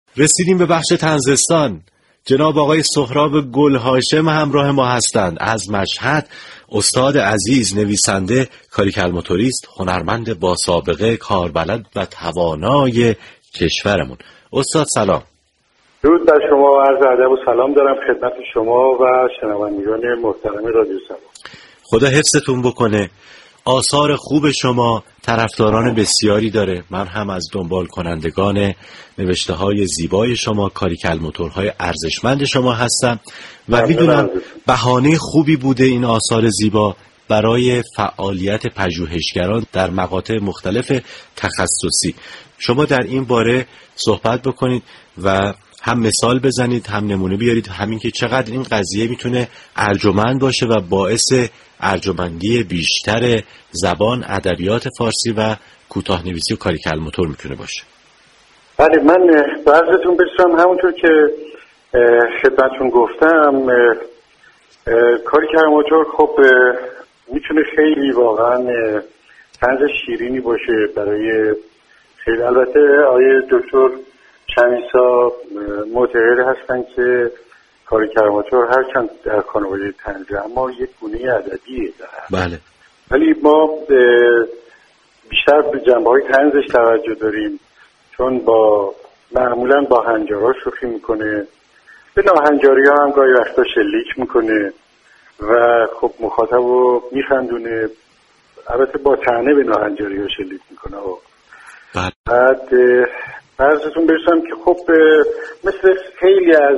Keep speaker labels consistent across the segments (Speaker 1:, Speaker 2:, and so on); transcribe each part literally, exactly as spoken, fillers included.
Speaker 1: رسیدیم به بخش طنزستان. جناب آقای سهراب گل هاشم همراه ما هستند از مشهد. استاد عزیز، نویسنده، کاریکالموتوریست، هنرمند با سابقه، کاربلد و توانای کشورمون. استاد سلام.
Speaker 2: درود بر شما، عرض ادب و سلام دارم خدمت شما و شنوندگان محترم رادیو سما.
Speaker 1: خدا حفظتون بکنه. آثار خوب شما طرفداران بسیاری داره. من هم از دنبال کنندگان نوشته های زیبای شما، کاریکالموتورهای ارزشمند شما هستم و میدونم بهانه خوبی بوده این آثار زیبا برای فعالیت پژوهشگران در مقاطع مختلف تخصصی. شما در این باره صحبت بکنید و هم مثال بزنید، هم نمونه بیارید، همین که چقدر این قضیه میتونه ارجمند باشه و باعث ارجمندی بیشتر زبان، ادبیات فارسی و کوتاه‌نویسی و کاریکالموتور میتونه باشه.
Speaker 2: بله، من براتون بسیارم همونطور که خدمتتون گفتم، کاریکالموتور خب میتونه خیلی واقعا طنز شیرینی باشه برای خیلی. البته آیه دکتر چمیسا معتقد هستن که کاریکالموتور هرچند در خانواده طنزه اما یک گونه ادبیه داره.
Speaker 1: بله.
Speaker 2: ولی ما بیشتر به جنبه‌های طنزش توجه داریم، چون با معمولا با هنجارها شوخی میکنه، به ناهنجاری ها هم گاهی وقتا شلیک میکنه و خب مخاطب رو میخندونه. البته با طعنه به ناهنجاری ها شلیک میکنه.
Speaker 1: بله.
Speaker 2: بعد عرضتون برسم که خب مثل خیلی از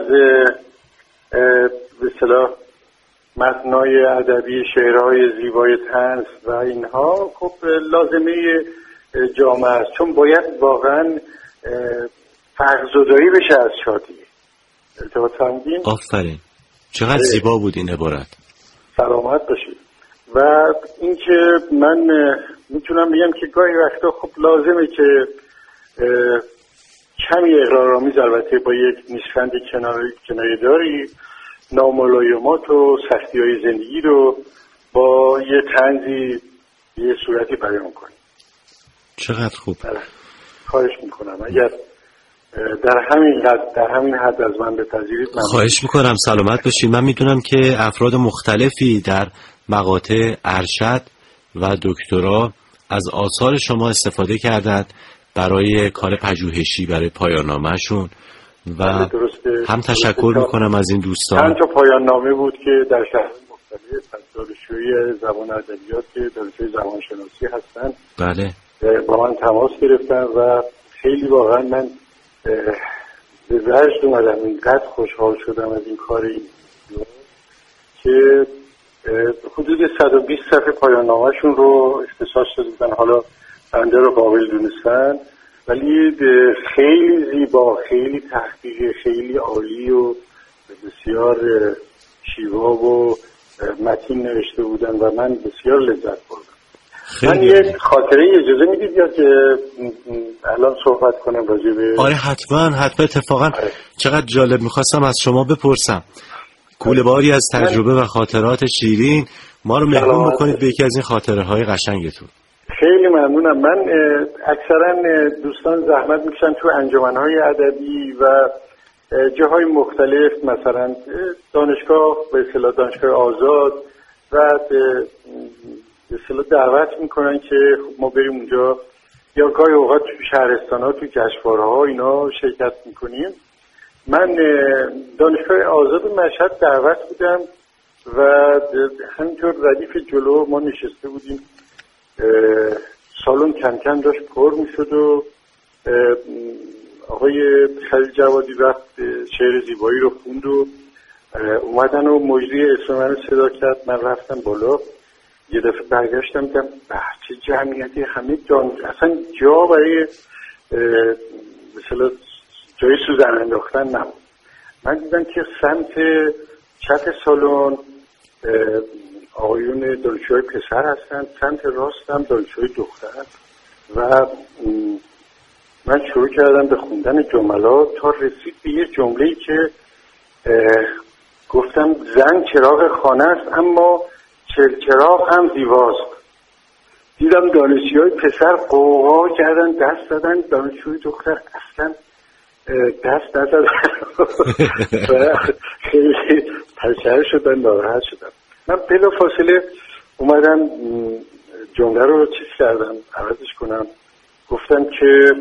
Speaker 2: به اصطلاح متنای ادبی، شعرهای زیبای طنز و اینها خب لازمه جامعه است، چون باید واقعا فرق‌زدایی بشه از شادی. ارتباط فهمیدین؟
Speaker 1: آفرین، چقدر زیبا بود این عبارت.
Speaker 2: سلامت باشید. و اینکه من میتونم بگم که گاهی وقتا خب لازمه که کمی اقرارآمیز، البته با یک نیشخند کنایه داری، ناملایمات و سختی‌های زندگی رو با یه طنزی یه صورتی بیان کنیم.
Speaker 1: چقدر خوب.
Speaker 2: خواهش میکنم اگر در همین حد در همین حد از من بپذیرید. من
Speaker 1: خواهش میکنم، سلامت باشید. من میدونم که افراد مختلفی در مقاطع ارشد و دکترا از آثار شما استفاده کردند برای کار پژوهشی، برای پایان نامه‌شون و هم تشکر میکنم از این دوستان.
Speaker 2: چند تا پایان نامه بود که در شهر مختلف از دانشجوی زبان ادبیات که دانشجوی زبانشناسی هستن
Speaker 1: بله
Speaker 2: با من تماس گرفتن و خیلی واقعا من به وجد اومدم، اینقدر خوشحال شدم از این کار این که حدود صد و بیست صفحه پایان نامه‌شون رو اختصاص دادن. حالا بنده رو قابل دونستن، ولی خیلی زیبا، خیلی تحقیق، خیلی عالی و بسیار شیوا و متین نوشته بودن و من بسیار لذت بردم. من یک خاطره اجازه میدید یا که الان صحبت کنم راجع به؟
Speaker 1: آره حتما حتما. اتفاقا آره. چقدر جالب، میخواستم از شما بپرسم کوله باری از تجربه و خاطرات شیرین ما رو مهمون بکنید به یکی از این خاطره های قشنگتون.
Speaker 2: خیلی ممنونم. من اکثرا دوستان زحمت میکشن تو انجمنهای ادبی و جاهای مختلف، مثلا دانشگاه به اصطلاح دانشگاه آزاد، و به اصطلاح دعوت میکنن که ما بریم اونجا، یا گاهی اوقات تو شهرستان‌ها، تو جشنواره‌ها اینا شرکت میکنیم. من دانشگاه آزاد مشهد دعوت بودم و همینطور ردیف جلو ما نشسته بودیم. سالن کم کم داشت پر میشد و آقای خلیل جوادی رفت شعر زیبایی رو خوند و اومدن و مجری اسم من صدا کرد. من رفتم بالا، یه دفعه برگشتم دیدم چه جمعیتی، همه جان، اصلا جا برای مثلا جای سوزن انداختن نبود. من دیدم که سمت چپ سالن آقایون دانشجوی پسر هستن، سمت راستم دانشجوی دختر، و من شروع کردم به خوندن جملات تا رسید به یه جمله‌ای که گفتم زن چراغ خانه است اما چراغ هم زیباست. دیدم دانشجوی پسر قوقا کردن، دست زدن، دانشجوی دختر اصلا دست نزدن و خیلی تشهر شدن، ناراحت شدن. من بلا فاصله اومدم جمله رو چیز کردم، عوضش کنم. گفتم که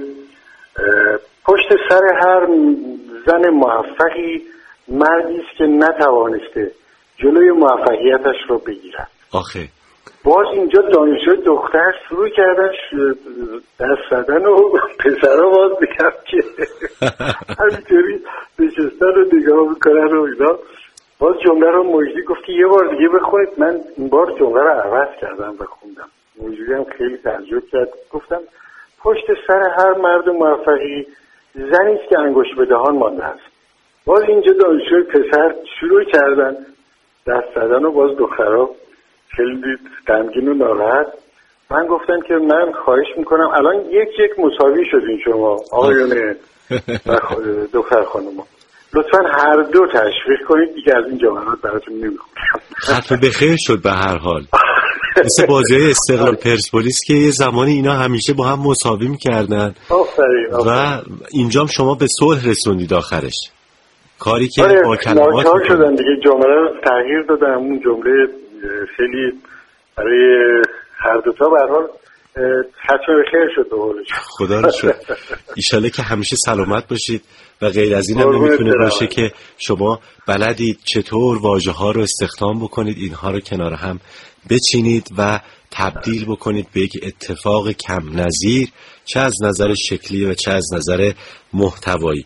Speaker 2: پشت سر هر زن موفقی مردی است که نتوانسته جلوی موفقیتش رو بگیرد.
Speaker 1: آخه
Speaker 2: باز اینجا دانشجو دختر شروع کردن دست زدن و پسرها باز بگم که همینطوری نشستن رو نگاه میکنن و اینا. باز جمله رو مجدی گفت که یه بار دیگه بخونید. من این بار جمله رو عوض کردم و خوندم. مجدی هم خیلی تعجب کرد. گفتم پشت سر هر مرد موفقی زنی است که انگشت به دهان مانده است. باز اینجا دانشجو پسر شروع کردن دست زدن و باز دخترها خیلی غمگین و ناراحت. من گفتم که من خواهش میکنم الان یک یک مساوی شدین شما آقایون و دختر خانوما، لطفا هر دو تشویق کنید دیگه از این جملات براتون نمیخونم.
Speaker 1: ختم به خیر شد به هر حال. مثل بازی‌های استقلال پرسپولیس که یه زمانی اینا همیشه با هم مساوی میکردن و اینجام شما به صلح رسوندید آخرش. کاری که با کلمات
Speaker 2: ناچار شدن دیگه، جمله رو تغییر دادم. اون جمله خیلی برای هر دوتا به هر حال ختم به خیر شد.
Speaker 1: خدا رو شکر. ایشاله که همیشه سلامت باشید و غیر از این هم نمیتونه باشه که شما بلدید چطور واژه ها رو استخدام بکنید، اینها رو کنار هم بچینید و تبدیل بکنید به یک اتفاق کم نظیر، چه از نظر شکلی و چه از نظر محتوایی.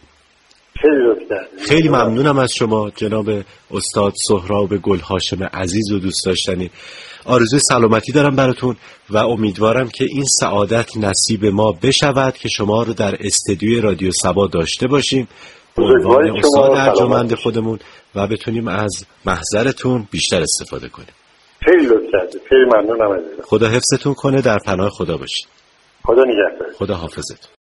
Speaker 1: خیلی ممنونم از شما جناب استاد سهراب گل هاشم عزیز و دوست داشتنی. آرزوی سلامتی دارم براتون و امیدوارم که این سعادت نصیب ما بشود که شما رو در استدیوی رادیو سبا داشته باشیم به عنوان استاد ارجمند خودمون و بتونیم از محضرتون بیشتر استفاده کنیم.
Speaker 2: خیلی لطف کردید. خیلی ممنونم عزیزم.
Speaker 1: خدا حفظتون کنه، در پناه خدا باشید.
Speaker 2: خدا نگهدار.
Speaker 1: خدا حافظتون.